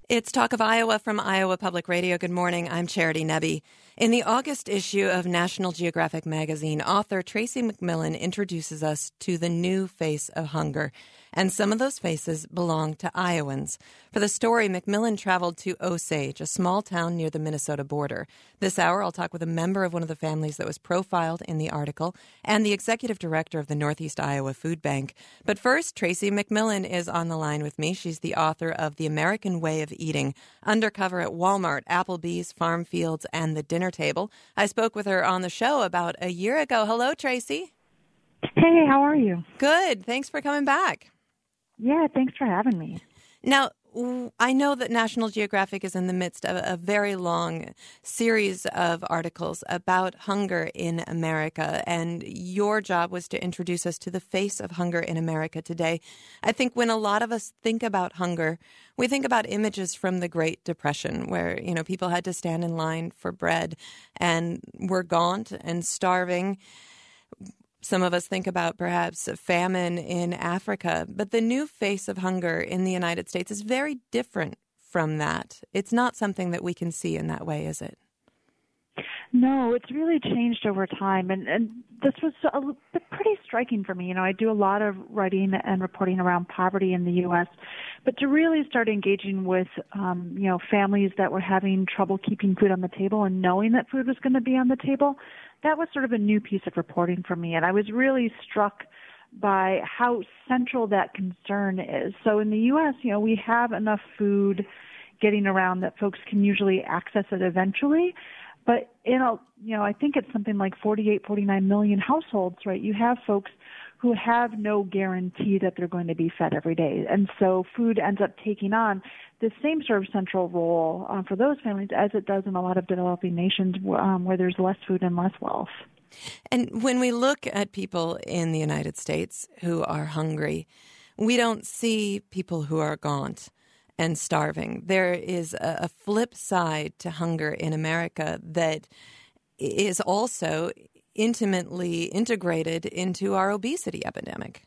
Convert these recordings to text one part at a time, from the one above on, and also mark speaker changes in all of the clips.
Speaker 1: It's Talk of Iowa from Iowa Public Radio. Good morning. I'm Charity Nebbe. In the August issue of National Geographic magazine, author Tracy McMillan introduces us to the new face of hunger. And some of those faces belong to Iowans. For the story, McMillan traveled to Osage, a small town near the Minnesota border. This hour, I'll talk with a member of one of the families that was profiled in the article and the executive director of the Northeast Iowa Food Bank. But first, Tracy McMillan is on the line with me. She's the author of The American Way of Eating, Undercover at Walmart, Applebee's, Farm Fields, and the Dinner Table. I spoke with her on the show about a year ago. Hello, Tracy.
Speaker 2: Hey, how are you?
Speaker 1: Good. Thanks for coming back.
Speaker 2: Yeah, thanks for having me.
Speaker 1: Now, I know that National Geographic is in the midst of a very long series of articles about hunger in America, and your job was to introduce us to the face of hunger in America today. I think when a lot of us think about hunger, we think about images from the Great Depression where, people had to stand in line for bread and were gaunt and starving. Some of us think about perhaps famine in Africa, but the new face of hunger in the United States is very different from that. It's not something that we can see in that way, is it?
Speaker 2: No, it's really changed over time, and this was pretty striking for me. I do a lot of writing and reporting around poverty in the U.S., but to really start engaging with, families that were having trouble keeping food on the table and knowing that food was going to be on the table, that was sort of a new piece of reporting for me, and I was really struck by how central that concern is. So in the U.S., we have enough food getting around that folks can usually access it eventually. But, I think it's something like 48, 49 million households, right? You have folks who have no guarantee that they're going to be fed every day. And so food ends up taking on the same sort of central role for those families as it does in a lot of developing nations where there's less food and less wealth.
Speaker 1: And when we look at people in the United States who are hungry, we don't see people who are gaunt and starving. There is a flip side to hunger in America that is also intimately integrated into our obesity epidemic.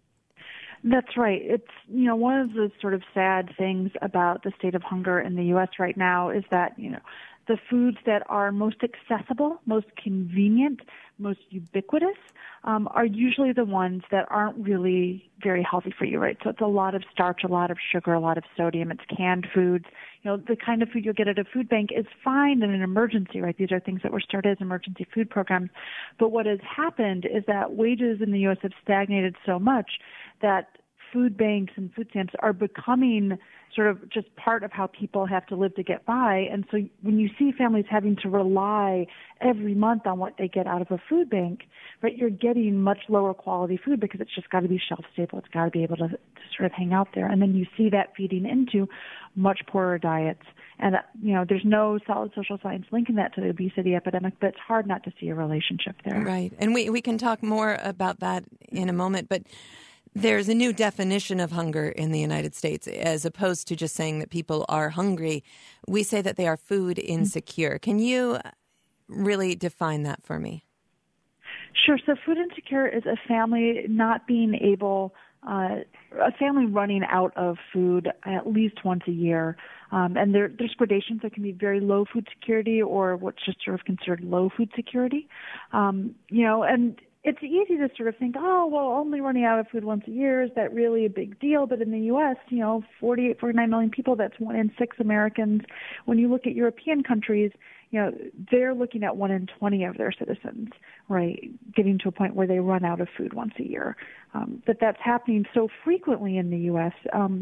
Speaker 2: That's right. It's, one of the sort of sad things about the state of hunger in the U.S. right now is that, the foods that are most accessible, most convenient, most ubiquitous are usually the ones that aren't really very healthy for you, right? So it's a lot of starch, a lot of sugar, a lot of sodium. It's canned foods. The kind of food you'll get at a food bank is fine in an emergency, right? These are things that were started as emergency food programs. But what has happened is that wages in the U.S. have stagnated so much that food banks and food stamps are becoming sort of just part of how people have to live to get by. And so when you see families having to rely every month on what they get out of a food bank, right, you're getting much lower quality food because it's just got to be shelf stable. It's got to be able to sort of hang out there. And then you see that feeding into much poorer diets. And, there's no solid social science linking that to the obesity epidemic, but it's hard not to see a relationship there.
Speaker 1: Right. And we can talk more about that in a moment. But there's a new definition of hunger in the United States, as opposed to just saying that people are hungry. We say that they are food insecure. Can you really define that for me?
Speaker 2: Sure. So food insecure is a family not being able, a family running out of food at least once a year. And there's gradations. There can be very low food security or what's just sort of considered low food security. And it's easy to sort of think, only running out of food once a year, is that really a big deal? But in the U.S., 48, 49 million people, that's 1 in 6 Americans. When you look at European countries, they're looking at 1 in 20 of their citizens, right, getting to a point where they run out of food once a year. That's happening so frequently in the U.S.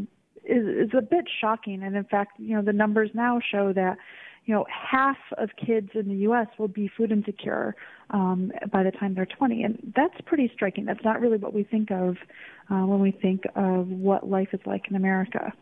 Speaker 2: Is a bit shocking. And in fact, the numbers now show that half of kids in the U.S. will be food insecure by the time they're 20. And that's pretty striking. That's not really what we think of when we think of what life is like in America.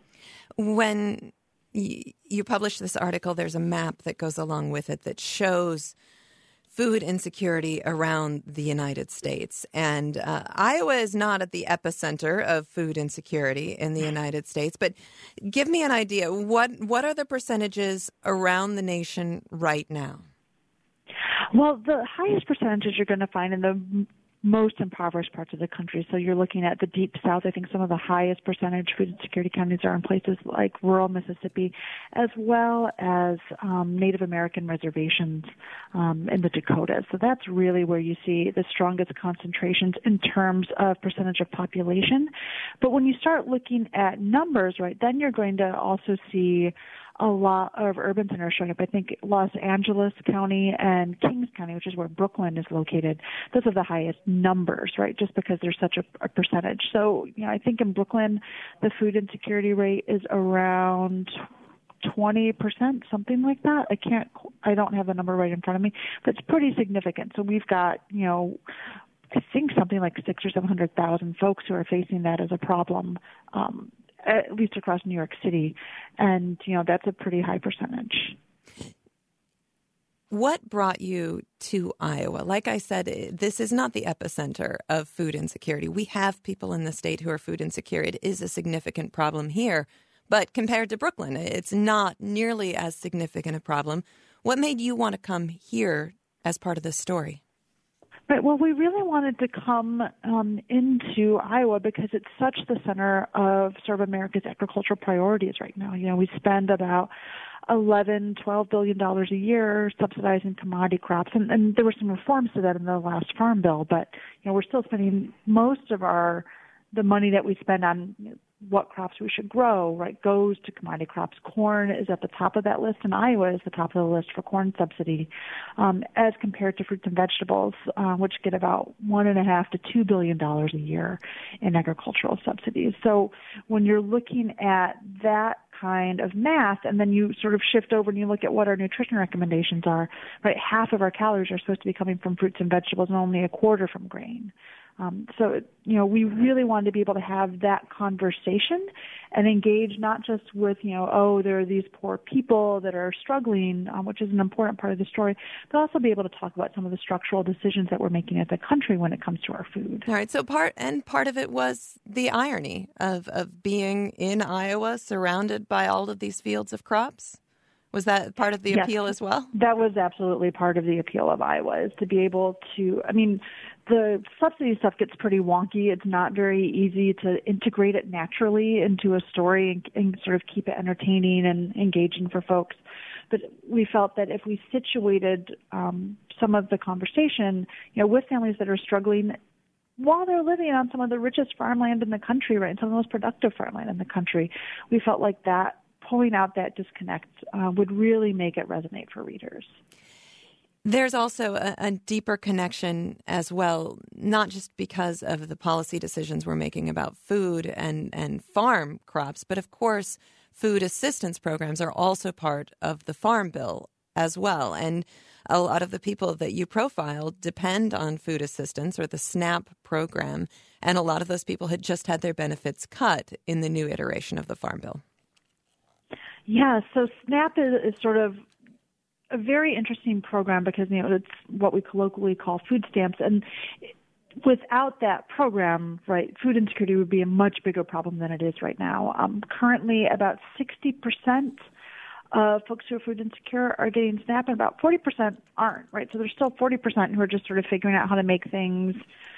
Speaker 1: When you publish this article, there's a map that goes along with it that shows food insecurity around the United States. And Iowa is not at the epicenter of food insecurity in the United States. But give me an idea. What are the percentages around the nation right now?
Speaker 2: Well, the highest percentages you're going to find in the most impoverished parts of the country. So you're looking at the Deep South. I think some of the highest percentage food insecurity counties are in places like rural Mississippi, as well as Native American reservations in the Dakotas. So that's really where you see the strongest concentrations in terms of percentage of population. But when you start looking at numbers, right, then you're going to also see a lot of urban centers showing up. I think Los Angeles County and Kings County, which is where Brooklyn is located, those are the highest numbers, right, just because there's such a percentage. So, I think in Brooklyn, the food insecurity rate is around 20%, something like that. I don't have the number right in front of me, but it's pretty significant. So we've got, I think something like 600,000 or 700,000 folks who are facing that as a problem, at least across New York City. And, that's a pretty high percentage.
Speaker 1: What brought you to Iowa? Like I said, this is not the epicenter of food insecurity. We have people in the state who are food insecure. It is a significant problem here. But compared to Brooklyn, it's not nearly as significant a problem. What made you want to come here as part of this story?
Speaker 2: Right. Well, we really wanted to come into Iowa because it's such the center of sort of America's agricultural priorities right now. We spend about $12 billion a year subsidizing commodity crops, and there were some reforms to that in the last farm bill. But we're still spending most of the money that we spend on what crops we should grow, right, goes to commodity crops. Corn is at the top of that list, and Iowa is the top of the list for corn subsidy, as compared to fruits and vegetables, which get about $1.5 to $2 billion a year in agricultural subsidies. So when you're looking at that kind of math, and then you sort of shift over and you look at what our nutrition recommendations are, right, half of our calories are supposed to be coming from fruits and vegetables and only a quarter from grain. So, we really wanted to be able to have that conversation and engage not just with, there are these poor people that are struggling, which is an important part of the story, but also be able to talk about some of the structural decisions that we're making as a country when it comes to our food.
Speaker 1: All right. So part of it was the irony of being in Iowa surrounded by all of these fields of crops. Was that part of the appeal as well?
Speaker 2: That was absolutely part of the appeal of Iowa, is to be able to, the subsidy stuff gets pretty wonky. It's not very easy to integrate it naturally into a story and sort of keep it entertaining and engaging for folks. But we felt that if we situated some of the conversation, with families that are struggling while they're living on some of the richest farmland in the country, right, and some of the most productive farmland in the country, we felt like that pulling out that disconnect would really make it resonate for readers.
Speaker 1: There's also a deeper connection as well, not just because of the policy decisions we're making about food and farm crops, but of course, food assistance programs are also part of the Farm Bill as well. And a lot of the people that you profile depend on food assistance or the SNAP program, and a lot of those people had just had their benefits cut in the new iteration of the Farm Bill. Yeah,
Speaker 2: so SNAP is sort of a very interesting program because, it's what we colloquially call food stamps. And without that program, right, food insecurity would be a much bigger problem than it is right now. Currently, about 60% of folks who are food insecure are getting SNAP, and about 40% aren't, right? So there's still 40% who are just sort of figuring out how to make things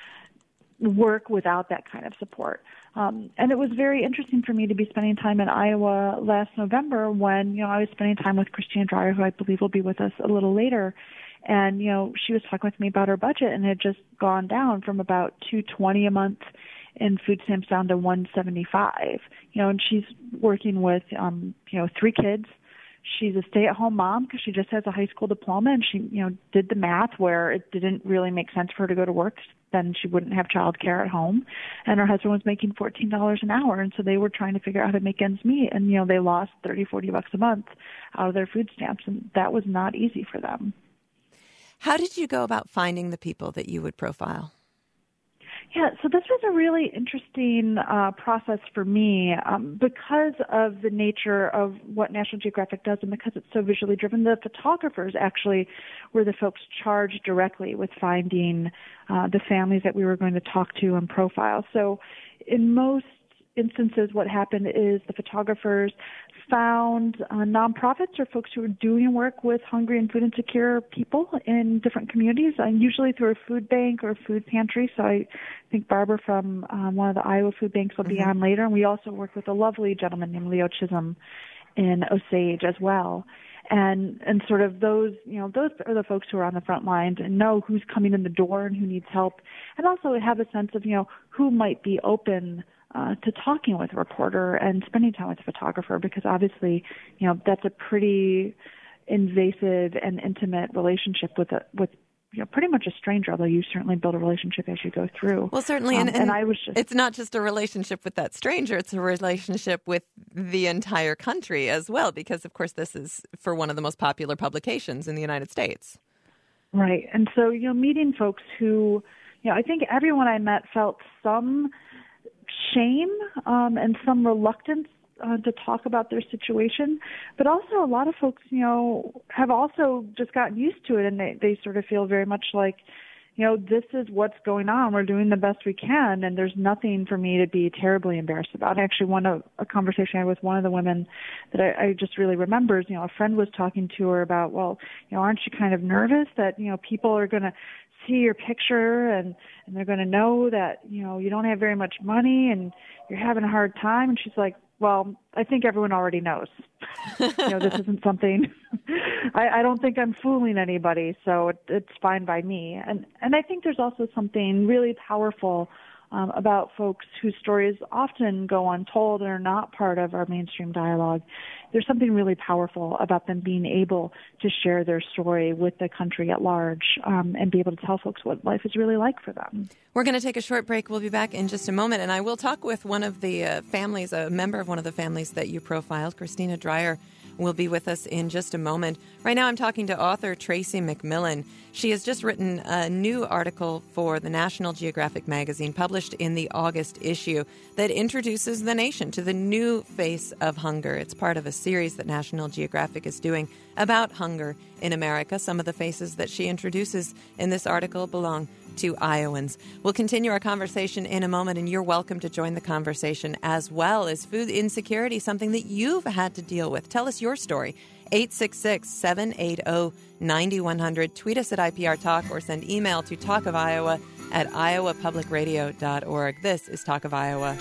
Speaker 2: work without that kind of support. And it was very interesting for me to be spending time in Iowa last November when, I was spending time with Christine Dreyer, who I believe will be with us a little later. And, she was talking with me about her budget and had just gone down from about $220 a month in food stamps down to $175. And she's working with, 3 kids. She's a stay-at-home mom because she just has a high school diploma, and she, did the math where it didn't really make sense for her to go to work. Then she wouldn't have childcare at home. And her husband was making $14 an hour, and so they were trying to figure out how to make ends meet. And, they lost $30-40 a month out of their food stamps, and that was not easy for them.
Speaker 1: How did you go about finding the people that you would profile?
Speaker 2: Yeah, so this was a really interesting process for me because of the nature of what National Geographic does and because it's so visually driven. The photographers actually were the folks charged directly with finding the families that we were going to talk to and profile. So in most instances, what happened is the photographers found nonprofits or folks who were doing work with hungry and food insecure people in different communities, usually through a food bank or a food pantry. So I think Barbara from one of the Iowa food banks will be on later. And we also work with a lovely gentleman named Leo Chisholm in Osage as well. And sort of those are the folks who are on the front lines and know who's coming in the door and who needs help, and also have a sense of, who might be open to talking with a reporter and spending time with a photographer, because obviously, that's a pretty invasive and intimate relationship with pretty much a stranger, although you certainly build a relationship as you go through.
Speaker 1: Well, certainly,
Speaker 2: and I was just,
Speaker 1: it's not just a relationship with that stranger, it's a relationship with the entire country as well, because, of course, this is for one of the most popular publications in the United States.
Speaker 2: Right. And so, meeting folks who, I think everyone I met felt some shame and some reluctance to talk about their situation, but also a lot of folks, have also just gotten used to it, and they sort of feel very much like, this is what's going on. We're doing the best we can, and there's nothing for me to be terribly embarrassed about. Actually, a conversation I had with one of the women that I just really remembers, a friend was talking to her about, well, aren't you kind of nervous that, people are going to see your picture and they're going to know that, you don't have very much money and you're having a hard time? And she's like, well, I think everyone already knows. This isn't something, I don't think I'm fooling anybody, so it's fine by me. And I think there's also something really powerful about folks whose stories often go untold and are not part of our mainstream dialogue. There's something really powerful about them being able to share their story with the country at large and be able to tell folks what life is really like for them.
Speaker 1: We're going to take a short break. We'll be back in just a moment, and I will talk with one of the families, a member of one of the families that you profiled. Christina Dreyer will be with us in just a moment. Right now I'm talking to author Tracy McMillan. She has just written a new article for the National Geographic magazine, published in the August issue, that introduces the nation to the new face of hunger. It's part of a series that National Geographic is doing about hunger in America. Some of the faces that she introduces in this article belong to Iowans. We'll continue our conversation in a moment, and you're welcome to join the conversation as well. Is food insecurity something that you've had to deal with? Tell us your story. 866-780-9100. Tweet us at IPR Talk or send email to talkofiowa@iowapublicradio.org. This is Talk of Iowa.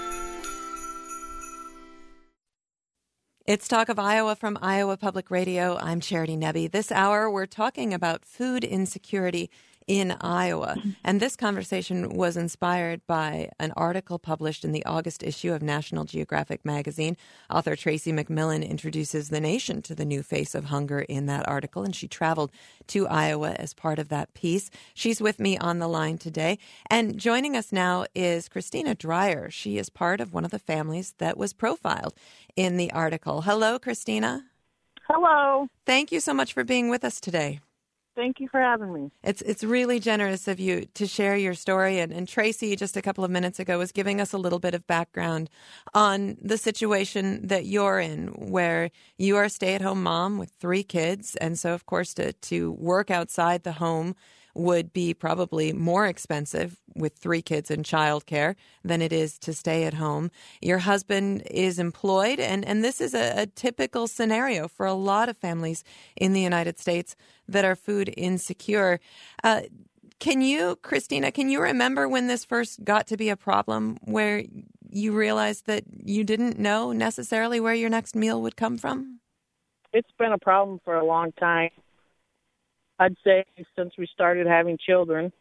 Speaker 1: It's Talk of Iowa from Iowa Public Radio. I'm Charity Nebbe. This hour, we're talking about food insecurity in Iowa. And this conversation was inspired by an article published in the August issue of National Geographic magazine. Author Tracy McMillan introduces the nation to the new face of hunger in that article, and she traveled to Iowa as part of that piece. She's with me on the line today. And joining us now is Christina Dreyer. She is part of one of the families that was profiled in the article. Hello, Christina.
Speaker 3: Hello.
Speaker 1: Thank you so much for being with us today.
Speaker 3: Thank you for having me.
Speaker 1: It's really generous of you to share your story. And Tracy, just a couple of minutes ago, was giving us a little bit of background on the situation that you're in, where you are a stay-at-home mom with 3 kids. And so, of course, to work outside the home would be probably more expensive with 3 kids in childcare than it is to stay at home. Your husband is employed, and this is a typical scenario for a lot of families in the United States that are food insecure. Christina, can you remember when this first got to be a problem, where you realized that you didn't know necessarily where your next meal would come from?
Speaker 3: It's been a problem for a long time. I'd say since we started having children.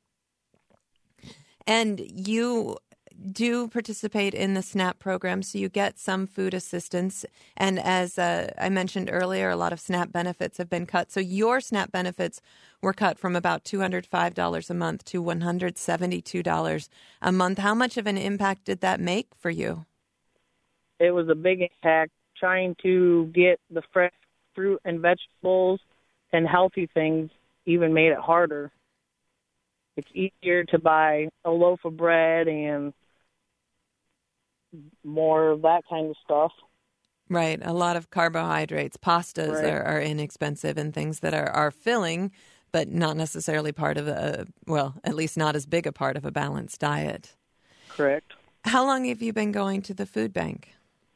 Speaker 1: And you do participate in the SNAP program, so you get some food assistance. And as I mentioned earlier, a lot of SNAP benefits have been cut. So your SNAP benefits were cut from about $205 a month to $172 a month. How much of an impact did that make for you?
Speaker 3: It was a big impact. Trying to get the fresh fruit and vegetables and healthy things even made it harder. It's easier to buy a loaf of bread and more of that kind of stuff.
Speaker 1: Right. A lot of carbohydrates. Pastas
Speaker 3: Right.
Speaker 1: are inexpensive, and things that are filling, but not necessarily part of at least not as big a part of a balanced diet.
Speaker 3: Correct.
Speaker 1: How long have you been going to the food bank?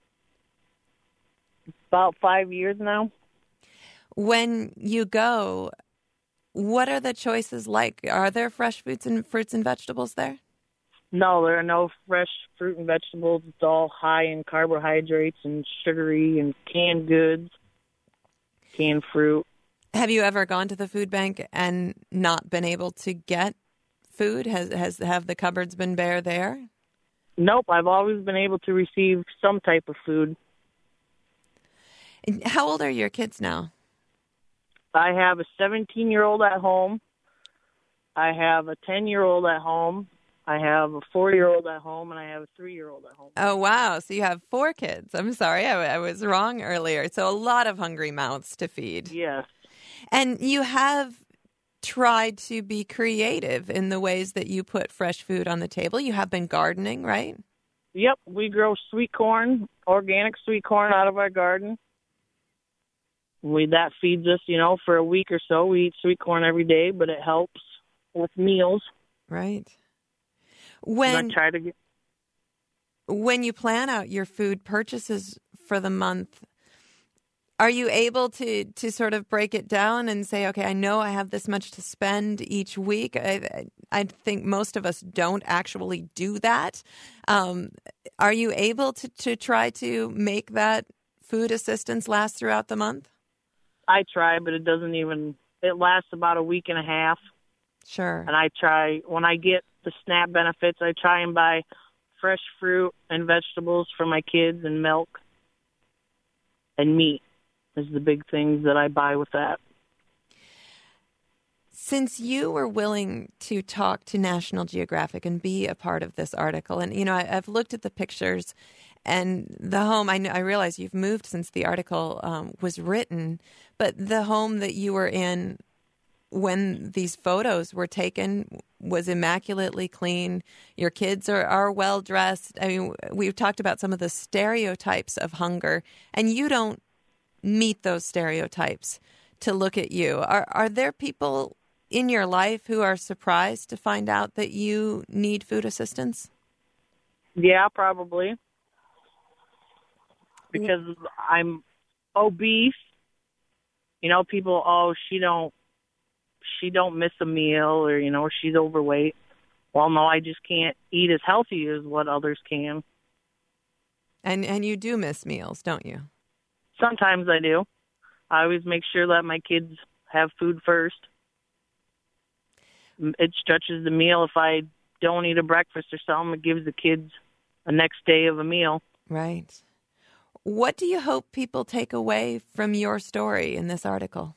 Speaker 3: About 5 years now.
Speaker 1: When you go, what are the choices like? Are there fresh fruits and vegetables there?
Speaker 3: No, there are no fresh fruit and vegetables. It's all high in carbohydrates and sugary and canned goods, canned fruit.
Speaker 1: Have you ever gone to the food bank and not been able to get food? Have the cupboards been bare there?
Speaker 3: Nope, I've always been able to receive some type of food.
Speaker 1: How old are your kids now?
Speaker 3: I have a 17-year-old at home. I have a 10-year-old at home. I have a 4-year-old at home, and I have a 3-year-old at home.
Speaker 1: Oh, wow. So you have 4 kids. I'm sorry, I was wrong earlier. So a lot of hungry mouths to feed.
Speaker 3: Yes.
Speaker 1: And you have tried to be creative in the ways that you put fresh food on the table. You have been gardening, right?
Speaker 3: Yep, we grow sweet corn, organic sweet corn out of our garden. That feeds us, for a week or so. We eat sweet corn every day, but it helps with meals.
Speaker 1: Right.
Speaker 3: When
Speaker 1: you plan out your food purchases for the month, are you able to sort of break it down and say, okay, I know I have this much to spend each week? I think most of us don't actually do that. Are you able to try to make that food assistance last throughout the month?
Speaker 3: I try, but it lasts about a week and a half.
Speaker 1: Sure.
Speaker 3: And I try, when I get the SNAP benefits, I try and buy fresh fruit and vegetables for my kids and milk and meat is the big things that I buy with that.
Speaker 1: Since you were willing to talk to National Geographic and be a part of this article, and, I've looked at the pictures and the home, I realize you've moved since the article was written, but the home that you were in when these photos were taken was immaculately clean. Your kids are well dressed. I mean, we've talked about some of the stereotypes of hunger, and you don't meet those stereotypes to look at you. Are there people in your life who are surprised to find out that you need food assistance?
Speaker 3: Yeah, probably. Because I'm obese. People, she don't miss a meal, or she's overweight. Well, no, I just can't eat as healthy as what others can.
Speaker 1: And you do miss meals, don't you?
Speaker 3: Sometimes I do. I always make sure that my kids have food first. It stretches the meal. If I don't eat a breakfast or something, it gives the kids a next day of a meal.
Speaker 1: Right. What do you hope people take away from your story in this article?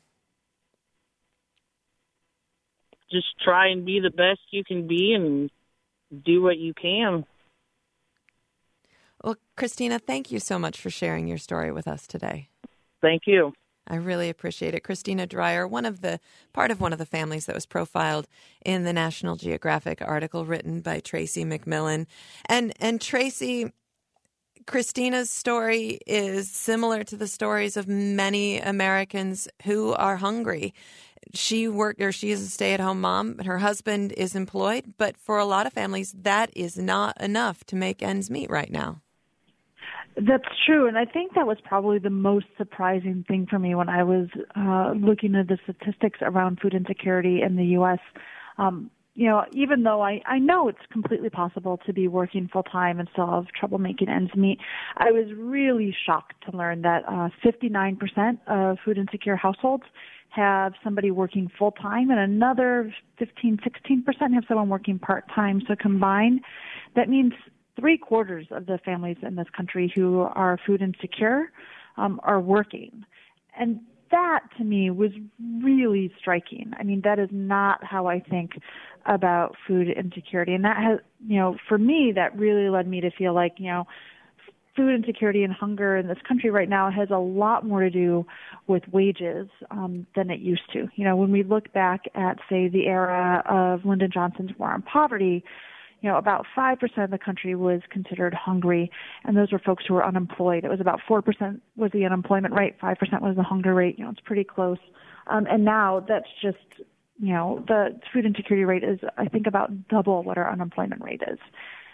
Speaker 3: Just try and be the best you can be and do what you can.
Speaker 1: Well, Christina, thank you so much for sharing your story with us today.
Speaker 3: Thank you.
Speaker 1: I really appreciate it. Christina Dreyer, part of one of the families that was profiled in the National Geographic article written by Tracy McMillan. And Tracy, Christina's story is similar to the stories of many Americans who are hungry. She is a stay-at-home mom, and her husband is employed. But for a lot of families, that is not enough to make ends meet right now.
Speaker 2: That's true, and I think that was probably the most surprising thing for me when I was looking at the statistics around food insecurity in the U.S. Even though I know it's completely possible to be working full-time and still have trouble making ends meet, I was really shocked to learn that 59% of food insecure households have somebody working full-time, and another 16% have someone working part-time. So combined, that means 3/4 of the families in this country who are food insecure are working. And that, to me, was really striking. I mean, that is not how I think about food insecurity. And that has, for me, that really led me to feel like, food insecurity and hunger in this country right now has a lot more to do with wages than it used to. When we look back at, say, the era of Lyndon Johnson's War on Poverty, about 5% of the country was considered hungry, and those were folks who were unemployed. It was about 4% was the unemployment rate, 5% was the hunger rate. It's pretty close. And now that's just, the food insecurity rate is, I think, about double what our unemployment rate is.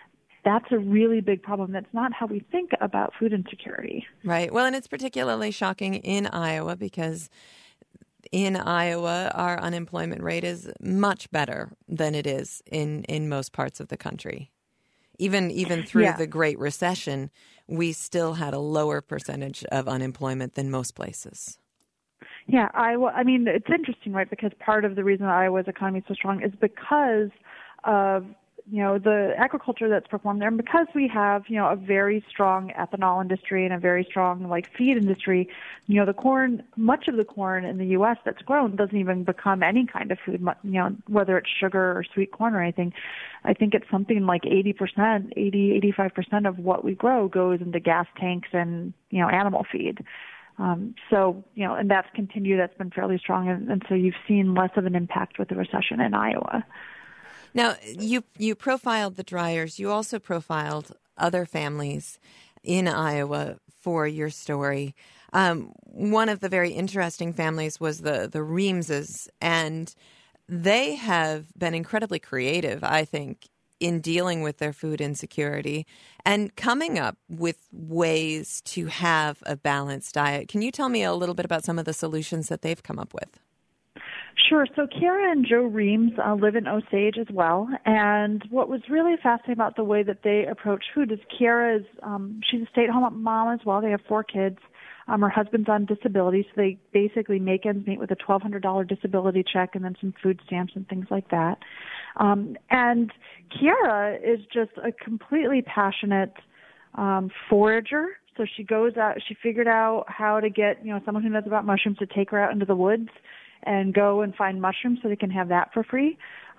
Speaker 2: that's a really big problem. That's not how we think about food insecurity.
Speaker 1: Right. Well, and it's particularly shocking in Iowa because in Iowa, our unemployment rate is much better than it is in most parts of the country. Even through the Great Recession, we still had a lower percentage of unemployment than most places.
Speaker 2: Yeah, Iowa, I mean, it's interesting, right, because part of the reason Iowa's economy is so strong is because of, the agriculture that's performed there, and because we have, a very strong ethanol industry and a very strong, feed industry. The corn, much of the corn in the U.S. that's grown doesn't even become any kind of food, whether it's sugar or sweet corn or anything. I think it's something like 85% of what we grow goes into gas tanks and, animal feed. And that's continued. That's been fairly strong. And so you've seen less of an impact with the recession in Iowa.
Speaker 1: Now, you profiled the Dryers. You also profiled other families in Iowa for your story. One of the very interesting families was the Reamses, and they have been incredibly creative, I think, in dealing with their food insecurity and coming up with ways to have a balanced diet. Can you tell me a little bit about some of the solutions that they've come up with?
Speaker 2: Sure. So Kiara and Joe Reams live in Osage as well. And what was really fascinating about the way that they approach food is Kiara is, she's a stay-at-home mom as well. They have 4 kids. Her husband's on disability, so they basically make ends meet with a $1,200 disability check and then some food stamps and things like that. And Kiara is just a completely passionate forager. So she goes out, she figured out how to get, someone who knows about mushrooms to take her out into the woods and go and find mushrooms so they can have that for free.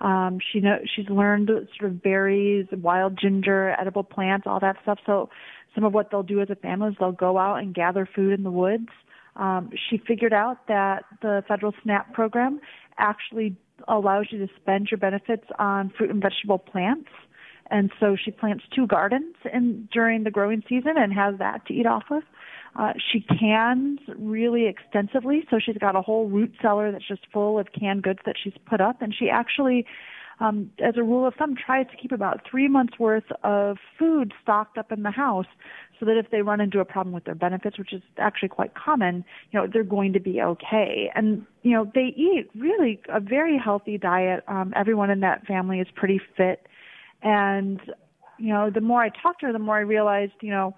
Speaker 2: She's learned sort of berries, wild ginger, edible plants, all that stuff. So some of what they'll do as a family is they'll go out and gather food in the woods. She figured out that the federal SNAP program actually allows you to spend your benefits on fruit and vegetable plants. And so she plants 2 gardens during the growing season and has that to eat off of. She cans really extensively, so she's got a whole root cellar that's just full of canned goods that she's put up. And she actually, as a rule of thumb, tries to keep about 3 months' worth of food stocked up in the house so that if they run into a problem with their benefits, which is actually quite common, they're going to be okay. And, they eat really a very healthy diet. Everyone in that family is pretty fit. And, the more I talked to her, the more I realized,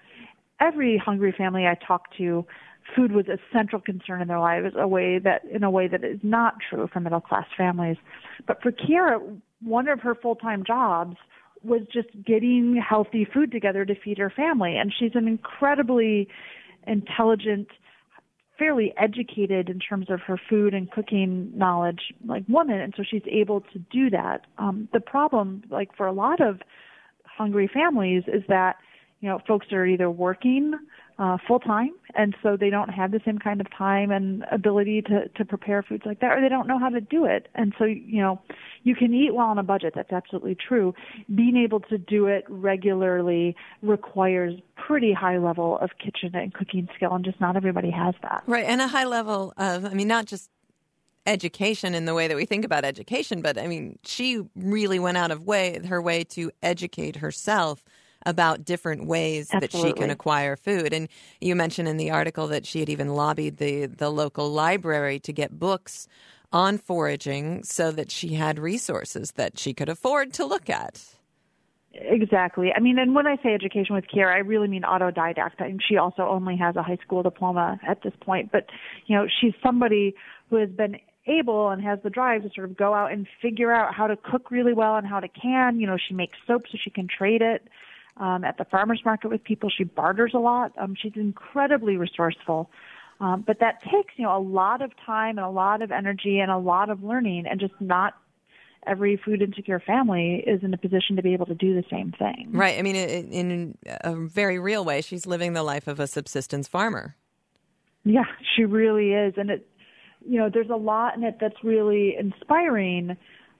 Speaker 2: every hungry family I talked to, food was a central concern in their lives, in a way that is not true for middle-class families. But for Kiara, one of her full-time jobs was just getting healthy food together to feed her family. And she's an incredibly intelligent, fairly educated in terms of her food and cooking knowledge, woman. And so she's able to do that. The problem, for a lot of hungry families, is that folks are either working full-time, and so they don't have the same kind of time and ability to prepare foods like that, or they don't know how to do it. And so, you can eat well on a budget. That's absolutely true. Being able to do it regularly requires pretty high level of kitchen and cooking skill, and just not everybody has that.
Speaker 1: Right, and a high level of, not just education in the way that we think about education, but, she really went out of her way to educate herself about different ways that she can acquire food. And you mentioned in the article that she had even lobbied the local library to get books on foraging so that she had resources that she could afford to look at.
Speaker 2: Exactly. And when I say education with Kiara, I really mean autodidact. She also only has a high school diploma at this point. But, she's somebody who has been able and has the drive to sort of go out and figure out how to cook really well and how to can. She makes soap so she can trade it at the farmer's market with people. She barters a lot. She's incredibly resourceful. But that takes, a lot of time and a lot of energy and a lot of learning, and just not every food insecure family is in a position to be able to do the same thing.
Speaker 1: Right. In a very real way, she's living the life of a subsistence farmer.
Speaker 2: Yeah, she really is. And there's a lot in it that's really inspiring.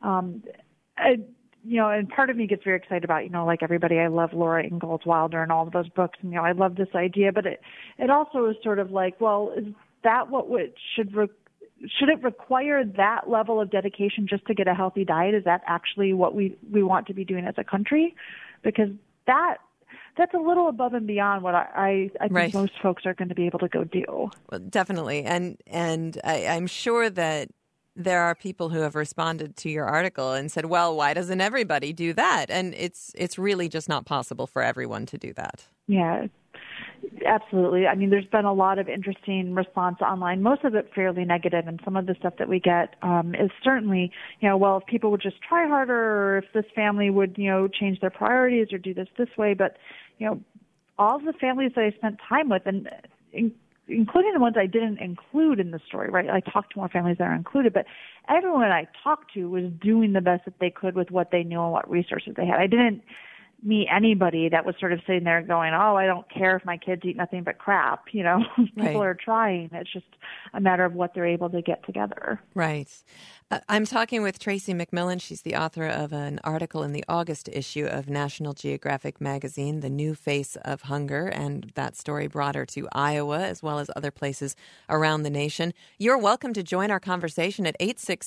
Speaker 2: And part of me gets very excited about, like everybody, I love Laura Ingalls Wilder and all of those books, and, I love this idea, but it also is sort of like, well, is that should it require that level of dedication just to get a healthy diet? Is that actually what we want to be doing as a country? Because that's a little above and beyond what I think
Speaker 1: Right.
Speaker 2: most folks are going to be able to go do.
Speaker 1: Well, definitely. And I'm sure that there are people who have responded to your article and said, well, why doesn't everybody do that? And it's really just not possible for everyone to do that.
Speaker 2: Yeah, absolutely. I mean, there's been a lot of interesting response online, most of it fairly negative, and some of the stuff that we get is certainly, well, if people would just try harder, or if this family would, change their priorities or do this way. But, all of the families that I spent time with, and including the ones I didn't include in the story, right? I talked to more families that are included, but everyone I talked to was doing the best that they could with what they knew and what resources they had. I didn't meet anybody that was sort of sitting there going, oh, I don't care if my kids eat nothing but crap. People
Speaker 1: Right.
Speaker 2: are trying. It's just a matter of what they're able to get together.
Speaker 1: Right. I'm talking with Tracy McMillan. She's the author of an article in the August issue of National Geographic magazine, The New Face of Hunger, and that story brought her to Iowa as well as other places around the nation. You're welcome to join our conversation at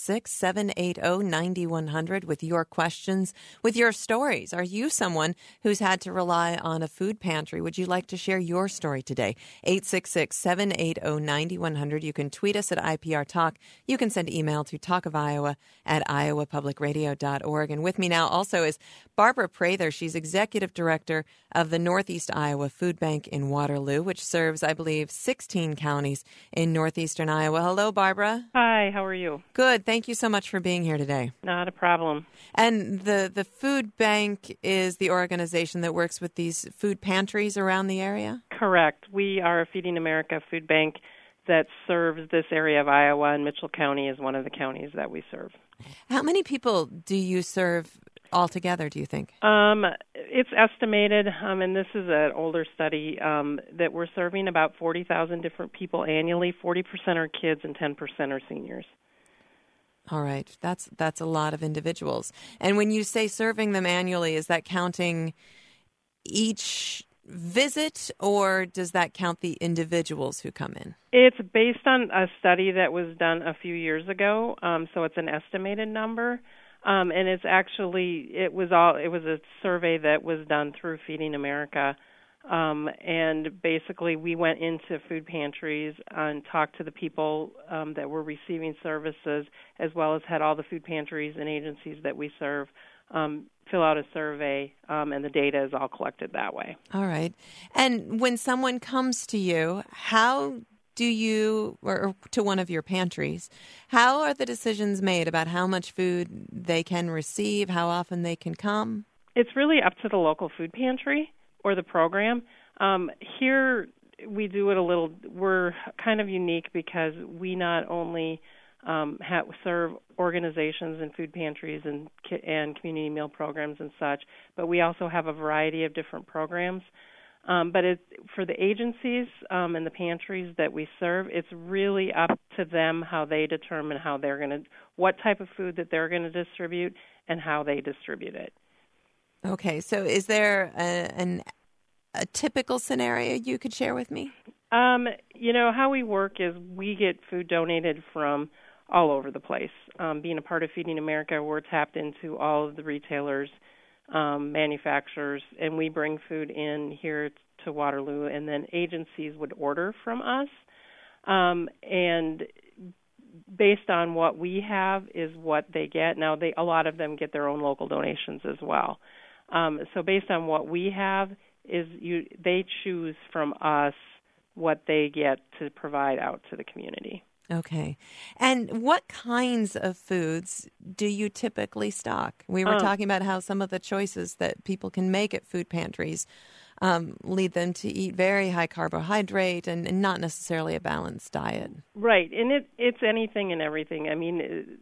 Speaker 1: 866-780-9100 with your questions, with your stories. Are you someone who's had to rely on a food pantry? Would you like to share your story today? 866-780-9100. You can tweet us at IPR Talk. You can send email to talkofiowa@iowapublicradio.org. And with me now also is Barbara Prather. She's executive director of the Northeast Iowa Food Bank in Waterloo, which serves, I believe, 16 counties in northeastern Iowa. Hello, Barbara.
Speaker 4: Hi, how are you?
Speaker 1: Good. Thank you so much for being here today.
Speaker 4: Not a problem.
Speaker 1: And the Food Bank is the organization that works with these food pantries around the area?
Speaker 4: Correct. We are a Feeding America food bank that serves this area of Iowa, and Mitchell County is one of the counties that we serve.
Speaker 1: How many people do you serve altogether, do you think?
Speaker 4: It's estimated, and this is an older study, that we're serving about 40,000 different people annually. 40% are kids and 10% are seniors.
Speaker 1: All right. That's a lot of individuals. And when you say serving them annually, is that counting each visit, or does that count the individuals who come in?
Speaker 4: It's based on a study that was done a few years ago, so it's an estimated number. And it's actually it was a survey that was done through Feeding America, and basically we went into food pantries and talked to the people that were receiving services, as well as had all the food pantries and agencies that we serve fill out a survey, and the data is all collected that way.
Speaker 1: All right. And when someone comes to you, how do you, or to one of your pantries, how are the decisions made about how much food they can receive, how often they can come?
Speaker 4: It's really up to the local food pantry or the program. Here we do it we're kind of unique because we not only serve organizations and food pantries and community meal programs and such, but we also have a variety of different programs. But for the agencies and the pantries that we serve, it's really up to them how they determine what type of food that they're going to distribute and how they distribute it.
Speaker 1: Okay, so is there a typical scenario you could share with me?
Speaker 4: How we work is we get food donated from all over the place. Being a part of Feeding America, we're tapped into all of the retailers, manufacturers, and we bring food in here to Waterloo, and then agencies would order from us. And based on what we have is what they get. Now, a lot of them get their own local donations as well. So based on what we have, they choose from us what they get to provide out to the community.
Speaker 1: Okay. And what kinds of foods do you typically stock? We were talking about how some of the choices that people can make at food pantries lead them to eat very high carbohydrate and not necessarily a balanced diet.
Speaker 4: Right. And it's anything and everything. I mean,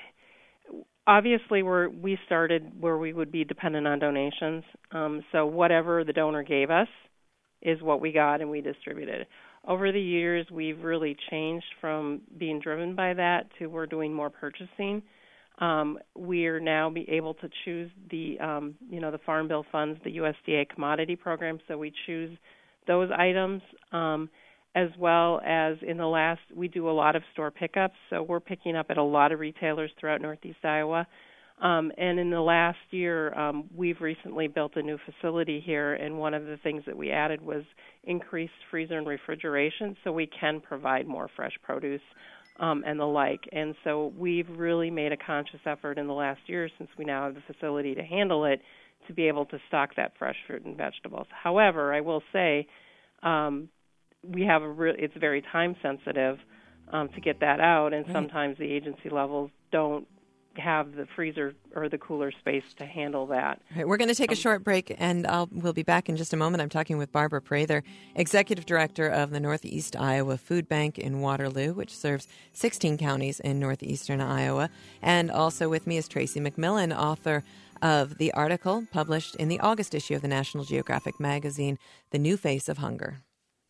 Speaker 4: obviously we started where we would be dependent on donations. So whatever the donor gave us is what we got and we distributed. Over the years, we've really changed from being driven by that to we're doing more purchasing. We're now able to choose the Farm Bill funds, the USDA commodity program, so we choose those items, as well as we do a lot of store pickups, so we're picking up at a lot of retailers throughout Northeast Iowa. And in the last year, we've recently built a new facility here, and one of the things that we added was increased freezer and refrigeration, so we can provide more fresh produce and the like. And so we've really made a conscious effort in the last year, since we now have the facility to handle it, to be able to stock that fresh fruit and vegetables. However, I will say we have it's very time sensitive to get that out, and sometimes the agency levels don't have the freezer or the cooler space to handle that.
Speaker 1: All right, we're going to take a short break, and we'll be back in just a moment. I'm talking with Barbara Prather, Executive Director of the Northeast Iowa Food Bank in Waterloo, which serves 16 counties in northeastern Iowa. And also with me is Tracy McMillan, author of the article published in the August issue of the National Geographic magazine, The New Face of Hunger.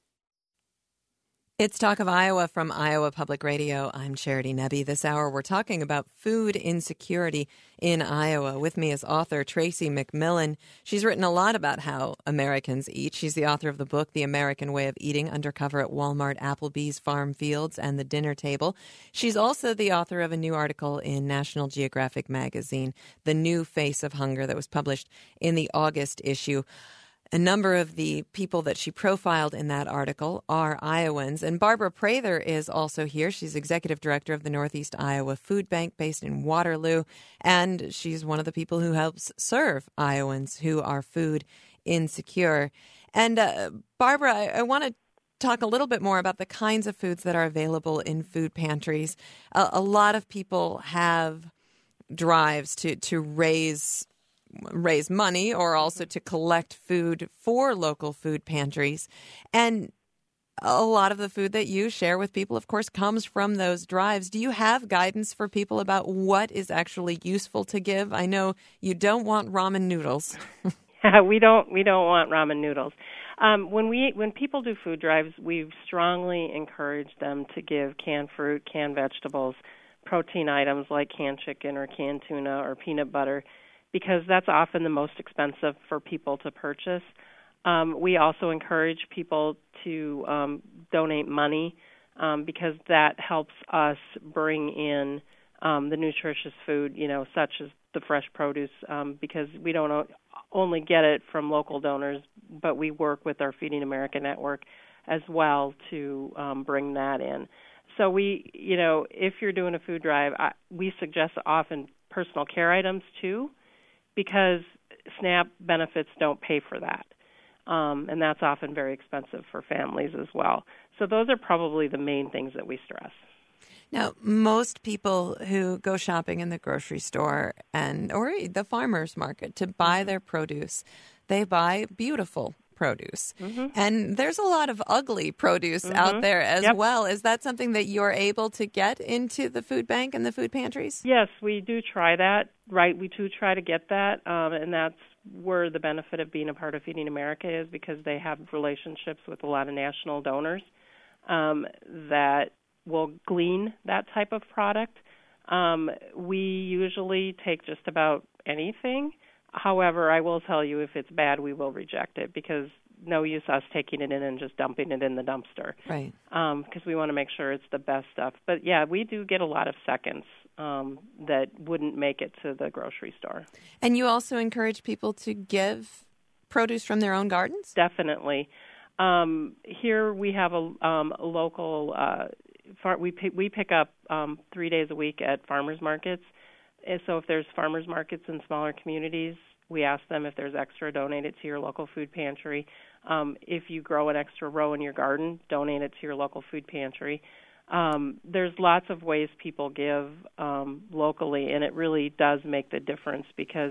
Speaker 1: It's Talk of Iowa from Iowa Public Radio. I'm Charity Nebbe. This hour we're talking about food insecurity in Iowa. With me is author Tracy McMillan. She's written a lot about how Americans eat. She's the author of the book, The American Way of Eating, Undercover at Walmart, Applebee's, Farm Fields, and the Dinner Table. She's also the author of a new article in National Geographic magazine, The New Face of Hunger, that was published in the August issue. A number of the people that she profiled in that article are Iowans. And Barbara Prather is also here. She's executive director of the Northeast Iowa Food Bank based in Waterloo. And she's one of the people who helps serve Iowans who are food insecure. And Barbara, I want to talk a little bit more about the kinds of foods that are available in food pantries. A lot of people have drives to raise money or also to collect food for local food pantries. And a lot of the food that you share with people, of course, comes from those drives. Do you have guidance for people about what is actually useful to give? I know you don't want ramen noodles.
Speaker 4: Yeah, we don't want ramen noodles. When people do food drives, we strongly encourage them to give canned fruit, canned vegetables, protein items like canned chicken or canned tuna or peanut butter, because that's often the most expensive for people to purchase. We also encourage people to donate money because that helps us bring in the nutritious food, such as the fresh produce, because we don't only get it from local donors, but we work with our Feeding America network as well to bring that in. So if you're doing a food drive, we suggest often personal care items too, because SNAP benefits don't pay for that. And that's often very expensive for families as well. So those are probably the main things that we stress.
Speaker 1: Now, most people who go shopping in the grocery store or the farmer's market to buy their produce, they buy beautiful produce. Mm-hmm. And there's a lot of ugly produce out there as well. Is that something that you're able to get into the food bank and the food pantries?
Speaker 4: Yes, we do try that. Right, we do try to get that, and that's where the benefit of being a part of Feeding America is, because they have relationships with a lot of national donors that will glean that type of product. We usually take just about anything. However, I will tell you, if it's bad, we will reject it, because no use us taking it in and just dumping it in the dumpster.
Speaker 1: Right.
Speaker 4: Because we want to make sure it's the best stuff. But, yeah, we do get a lot of seconds that wouldn't make it to the grocery store. And
Speaker 1: you also encourage people to give produce from their own gardens?
Speaker 4: Definitely. Here we have a local we pick up 3 days a week at farmers markets. And so if there's farmers markets in smaller communities, we ask them if there's extra, donate it to your local food pantry. If you grow an extra row in your garden, donate it to your local food pantry. There's lots of ways people give locally, and it really does make the difference because,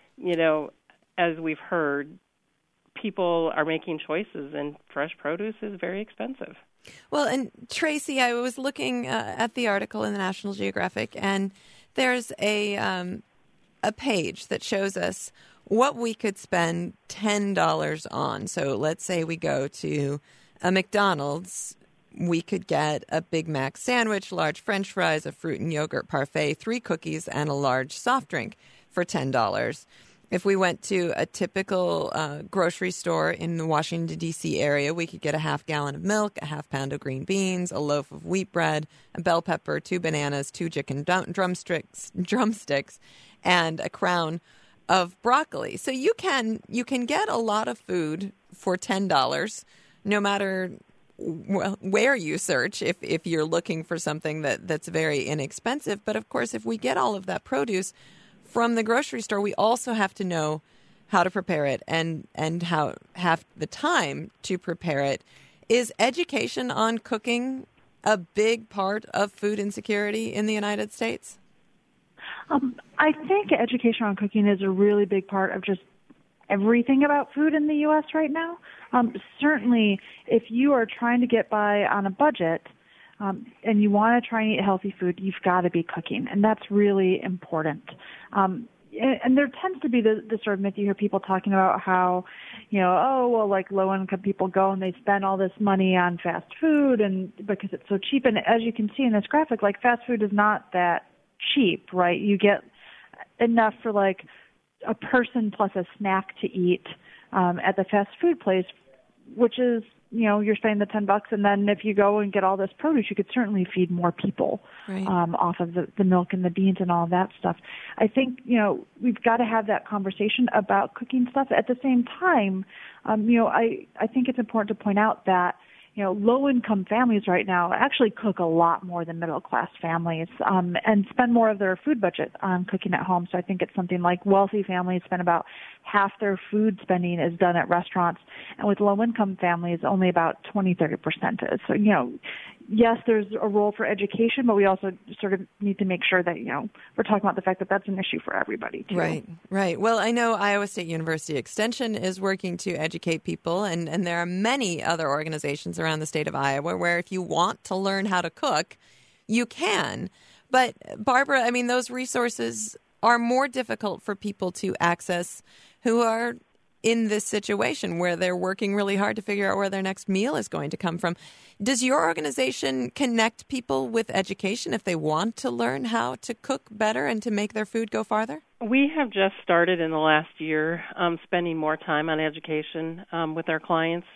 Speaker 4: as we've heard, people are making choices, and fresh produce is very expensive.
Speaker 1: Well, and Tracy, I was looking at the article in the National Geographic, and there's a page that shows us what we could spend $10 on. So let's say we go to a McDonald's. We could get a Big Mac sandwich, large French fries, a fruit and yogurt parfait, 3 cookies, and a large soft drink for $10. If we went to a typical grocery store in the Washington, D.C. area, we could get a half gallon of milk, a half pound of green beans, a loaf of wheat bread, a bell pepper, 2 bananas, 2 chicken drumsticks, and a crown of broccoli. So you can get a lot of food for $10, no matter where you search, if you're looking for something that's very inexpensive. But of course, if we get all of that produce from the grocery store, we also have to know how to prepare it and how have the time to prepare it. Is education on cooking a big part of food insecurity in the United States?
Speaker 2: I think education on cooking is a really big part of just everything about food in the U.S. right now. Certainly, if you are trying to get by on a budget and you want to try and eat healthy food, you've got to be cooking, and that's really important. And there tends to be the sort of myth you hear people talking about how, like low-income people go and they spend all this money on fast food and because it's so cheap. And as you can see in this graphic, like fast food is not that cheap, right? You get enough for like a person plus a snack to eat at the fast food place, which is, you're spending the $10, and then if you go and get all this produce, you could certainly feed more people
Speaker 1: right.
Speaker 2: Off of the milk and the beans and all of that stuff. I think, we've got to have that conversation about cooking stuff. At the same time, I think it's important to point out that, low-income families right now actually cook a lot more than middle-class families and spend more of their food budget on cooking at home. So I think it's something like wealthy families spend about half their food spending is done at restaurants, and with low-income families, only about 20-30% is. So, yes, there's a role for education, but we also sort of need to make sure that, we're talking about the fact that that's an issue for everybody, too.
Speaker 1: Right. Well, I know Iowa State University Extension is working to educate people, and there are many other organizations around the state of Iowa where if you want to learn how to cook, you can. But, Barbara, those resources are more difficult for people to access who are in this situation where they're working really hard to figure out where their next meal is going to come from. Does your organization connect people with education if they want to learn how to cook better and to make their food go farther?
Speaker 4: We have just started in the last year spending more time on education with our clients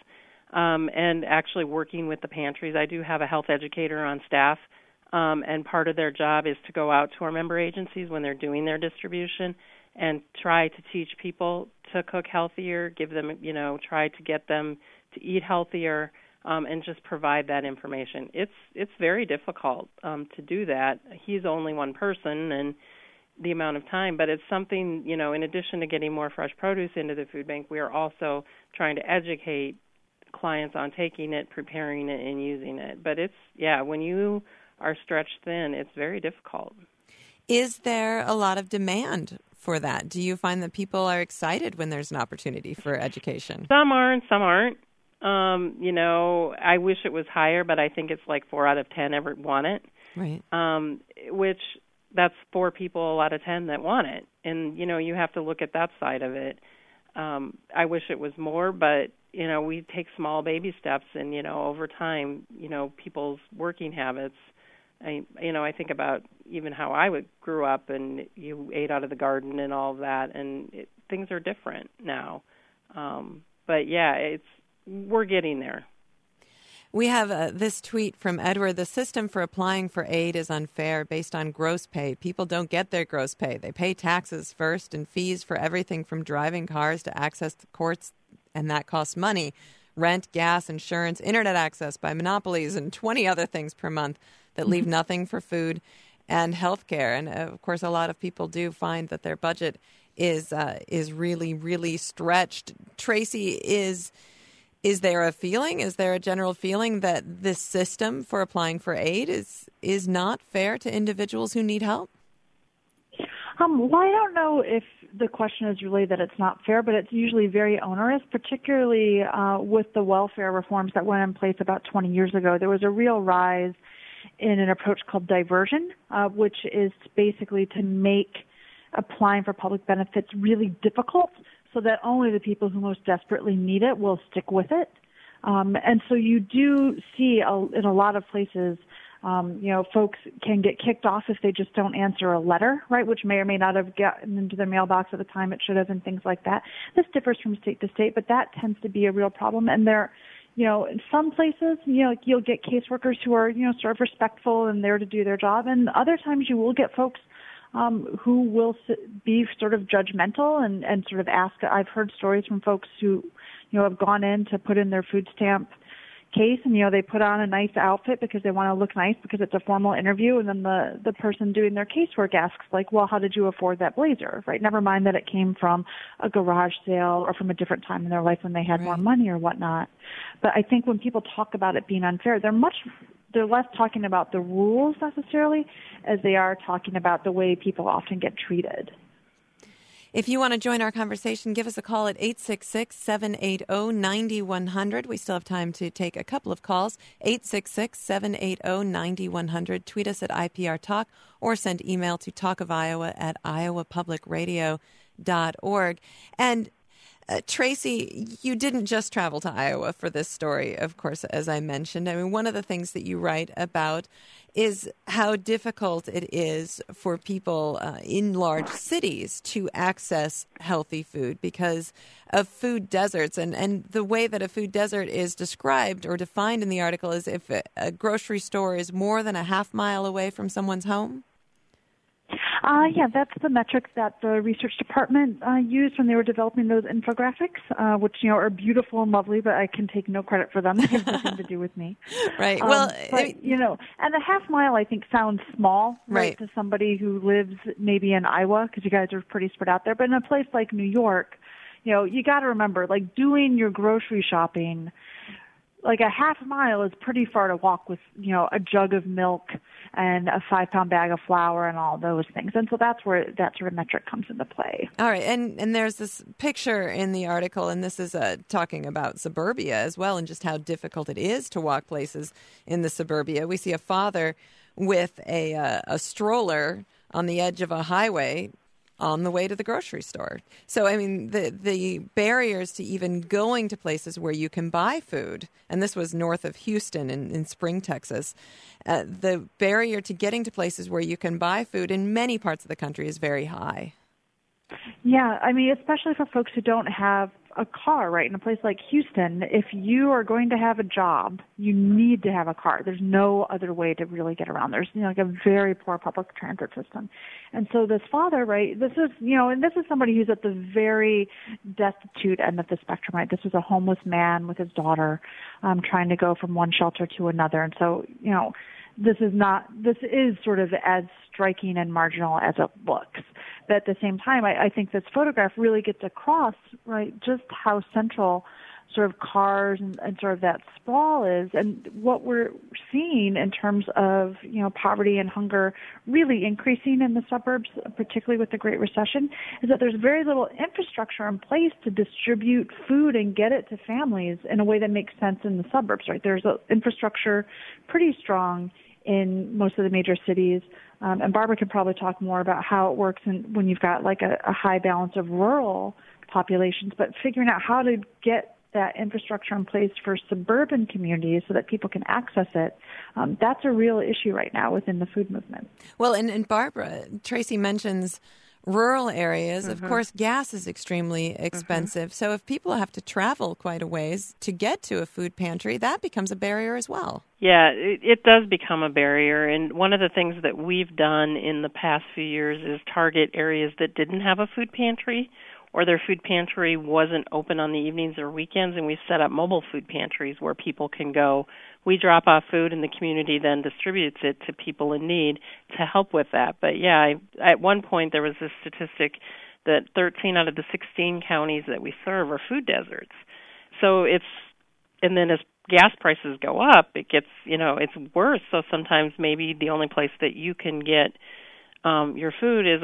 Speaker 4: and actually working with the pantries. I do have a health educator on staff, and part of their job is to go out to our member agencies when they're doing their distribution and try to teach people to cook healthier, give them, try to get them to eat healthier, and just provide that information. It's very difficult to do that. He's only one person and the amount of time, but it's something, in addition to getting more fresh produce into the food bank, we are also trying to educate clients on taking it, preparing it, and using it. But when you are stretched thin, it's very difficult.
Speaker 1: Is there a lot of demand for that? Do you find that people are excited when there's an opportunity for education?
Speaker 4: Some are and some aren't. I wish it was higher, but I think it's like 4 out of 10 ever want it.
Speaker 1: Right.
Speaker 4: Which that's 4 people out of 10 that want it. And, you have to look at that side of it. I wish it was more, but, we take small baby steps and, over time, people's working habits. I think about even how I grew up and you ate out of the garden and all of that, and things are different now. But we're getting there.
Speaker 1: We have this tweet from Edward. The system for applying for aid is unfair based on gross pay. People don't get their gross pay. They pay taxes first and fees for everything from driving cars to access to courts, and that costs money. Rent, gas, insurance, internet access by monopolies, and 20 other things per month that leave nothing for food and health care. And, of course, a lot of people do find that their budget is really, really stretched. Tracy, is there a general feeling that this system for applying for aid is not fair to individuals who need help?
Speaker 2: Well, I don't know if the question is really that it's not fair, but it's usually very onerous, particularly with the welfare reforms that went in place about 20 years ago. There was a real rise in an approach called diversion, which is basically to make applying for public benefits really difficult so that only the people who most desperately need it will stick with it. And so you do see in a lot of places, folks can get kicked off if they just don't answer a letter, right, which may or may not have gotten into their mailbox at the time it should have and things like that. This differs from state to state, but that tends to be a real problem. And there, in some places, you'll get caseworkers who are, sort of respectful and there to do their job. And other times you will get folks who will be sort of judgmental and sort of ask. I've heard stories from folks who, have gone in to put in their food stamp case, and they put on a nice outfit because they want to look nice because it's a formal interview, and then the person doing their casework asks, like, well, how did you afford that blazer, right? Never mind that it came from a garage sale or from a different time in their life when they had more money or whatnot. But I think when people talk about it being unfair, they're less talking about the rules necessarily as they are talking about the way people often get treated.
Speaker 1: If you want to join our conversation, give us a call at 866-780-9100. We still have time to take a couple of calls. 866-780-9100. Tweet us at IPR Talk or send email to talkofiowa@iowapublicradio.org. And Tracy, you didn't just travel to Iowa for this story, of course, as I mentioned. I mean, one of the things that you write about is how difficult it is for people in large cities to access healthy food because of food deserts. And the way that a food desert is described or defined in the article is if a grocery store is more than a half mile away from someone's home.
Speaker 2: Yeah, that's the metric that the research department used when they were developing those infographics, which, are beautiful and lovely, but I can take no credit for them. They have nothing to do with me.
Speaker 1: Right.
Speaker 2: But, and a half mile, I think, sounds small, right, to somebody who lives maybe in Iowa, because you guys are pretty spread out there. But in a place like New York, you got to remember, like, doing your grocery shopping, like a half mile is pretty far to walk with, a jug of milk and a 5-pound bag of flour and all those things. And so that's where that sort of metric comes into play.
Speaker 1: All right. And there's this picture in the article, and this is talking about suburbia as well and just how difficult it is to walk places in the suburbia. We see a father with a stroller on the edge of a highway on the way to the grocery store. So, I mean, the barriers to even going to places where you can buy food, and this was north of Houston in Spring, Texas, the barrier to getting to places where you can buy food in many parts of the country is very high.
Speaker 2: Yeah, I mean, especially for folks who don't have a car, right? In a place like Houston, if you are going to have a job, you need to have a car. There's no other way to really get around. There's, like a very poor public transit system. And so this father, right, this is, and this is somebody who's at the very destitute end of the spectrum, right? This was a homeless man with his daughter trying to go from one shelter to another. And so, this is sort of as striking and marginal as it looks. But at the same time, I think this photograph really gets across, right, just how central sort of cars and sort of that sprawl is. And what we're seeing in terms of, poverty and hunger really increasing in the suburbs, particularly with the Great Recession, is that there's very little infrastructure in place to distribute food and get it to families in a way that makes sense in the suburbs, right? There's infrastructure pretty strong in most of the major cities. And Barbara could probably talk more about how it works when you've got like a high balance of rural populations, but figuring out how to get that infrastructure in place for suburban communities so that people can access it, that's a real issue right now within the food movement.
Speaker 1: Well, and Barbara, Tracy mentions rural areas. Mm-hmm. Of course, gas is extremely expensive. Mm-hmm. So if people have to travel quite a ways to get to a food pantry, that becomes a barrier as well.
Speaker 4: Yeah, it does become a barrier. And one of the things that we've done in the past few years is target areas that didn't have a food pantry or their food pantry wasn't open on the evenings or weekends, and we set up mobile food pantries where people can go. We drop off food, and the community then distributes it to people in need to help with that. But, yeah, at one point there was this statistic that 13 out of the 16 counties that we serve are food deserts. So and then as gas prices go up, it gets, it's worse. So sometimes maybe the only place that you can get your food is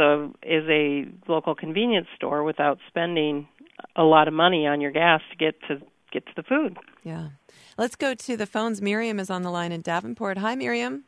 Speaker 4: a local convenience store without spending a lot of money on your gas to get to the food.
Speaker 1: Yeah. Let's go to the phones. Miriam is on the line in Davenport. Hi, Miriam.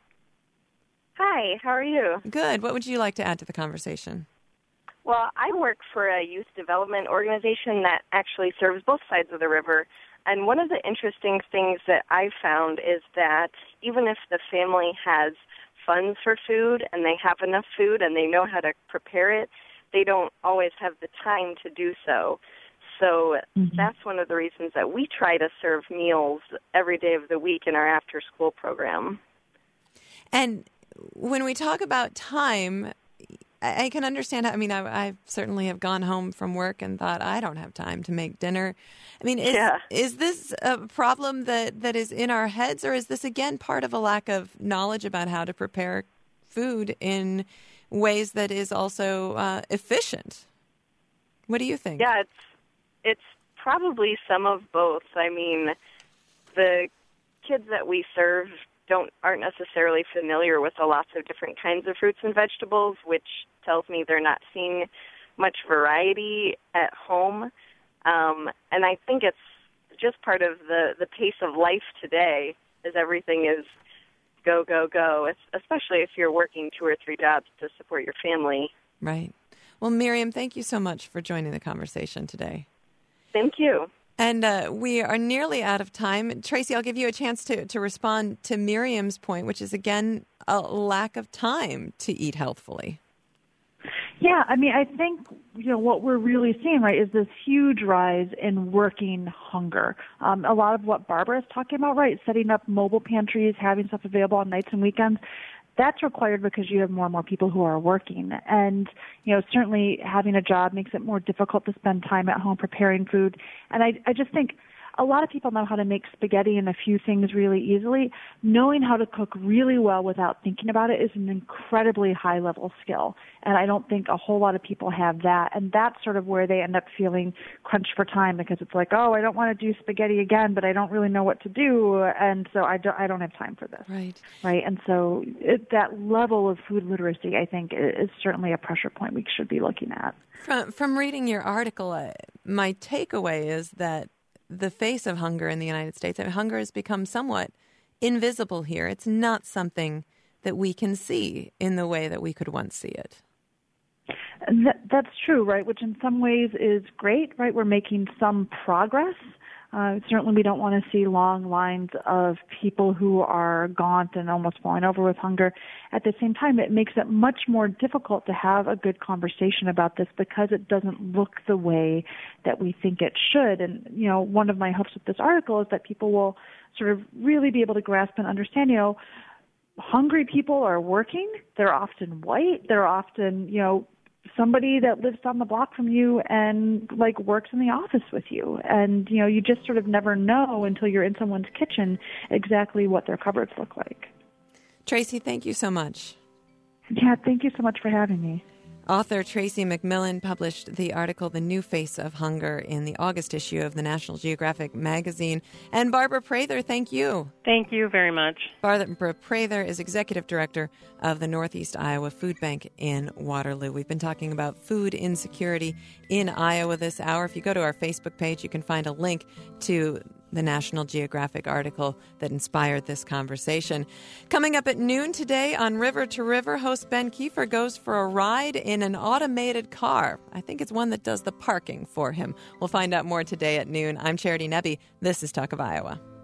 Speaker 5: Hi, how are you?
Speaker 1: Good. What would you like to add to the conversation?
Speaker 5: Well, I work for a youth development organization that actually serves both sides of the river. And one of the interesting things that I found is that even if the family has funds for food and they have enough food and they know how to prepare it, they don't always have the time to do so. So that's one of the reasons that we try to serve meals every day of the week in our after-school program.
Speaker 1: And when we talk about time, I can understand. I certainly have gone home from work and thought, I don't have time to make dinner. I mean, is this a problem that is in our heads, or is this, again, part of a lack of knowledge about how to prepare food in ways that is also efficient? What do you think?
Speaker 5: Yeah, it's probably some of both. I mean, the kids that we serve aren't necessarily familiar with the lots of different kinds of fruits and vegetables, which tells me they're not seeing much variety at home. And I think it's just part of the pace of life today, as everything is go, go, go, especially if you're working 2 or 3 jobs to support your family.
Speaker 1: Right. Well, Miriam, thank you so much for joining the conversation today.
Speaker 5: Thank you.
Speaker 1: And we are nearly out of time. Tracy, I'll give you a chance to respond to Miriam's point, which is, again, a lack of time to eat healthfully.
Speaker 2: Yeah, I mean, I think, what we're really seeing, right, is this huge rise in working hunger. A lot of what Barbara is talking about, right, setting up mobile pantries, having stuff available on nights and weekends, that's required because you have more and more people who are working. And, certainly having a job makes it more difficult to spend time at home preparing food. And I just think a lot of people know how to make spaghetti and a few things really easily. Knowing how to cook really well without thinking about it is an incredibly high-level skill. And I don't think a whole lot of people have that. And that's sort of where they end up feeling crunched for time, because it's like, I don't want to do spaghetti again, but I don't really know what to do. And so I don't have time for this.
Speaker 1: Right.
Speaker 2: Right. And so that level of food literacy, I think, is certainly a pressure point we should be looking at.
Speaker 1: From reading your article, my takeaway is that the face of hunger in the United States, hunger has become somewhat invisible here. It's not something that we can see in the way that we could once see it.
Speaker 2: That's true, right, which in some ways is great, right? We're making some progress. Certainly we don't want to see long lines of people who are gaunt and almost falling over with hunger. At the same time, it makes it much more difficult to have a good conversation about this because it doesn't look the way that we think it should. And, one of my hopes with this article is that people will sort of really be able to grasp and understand, hungry people are working. They're often white. They're often, somebody that lives down the block from you and works in the office with you. And, you just sort of never know until you're in someone's kitchen exactly what their cupboards look like.
Speaker 1: Tracy, thank you so much.
Speaker 2: Yeah, thank you so much for having me.
Speaker 1: Author Tracy McMillan published the article, The New Face of Hunger, in the August issue of the National Geographic magazine. And Barbara Prather, thank you.
Speaker 4: Thank you very much.
Speaker 1: Barbara Prather is Executive Director of the Northeast Iowa Food Bank in Waterloo. We've been talking about food insecurity in Iowa this hour. If you go to our Facebook page, you can find a link to the National Geographic article that inspired this conversation. Coming up at noon today on River to River, host Ben Kiefer goes for a ride in an automated car. I think it's one that does the parking for him. We'll find out more today at noon. I'm Charity Nebbe. This is Talk of Iowa.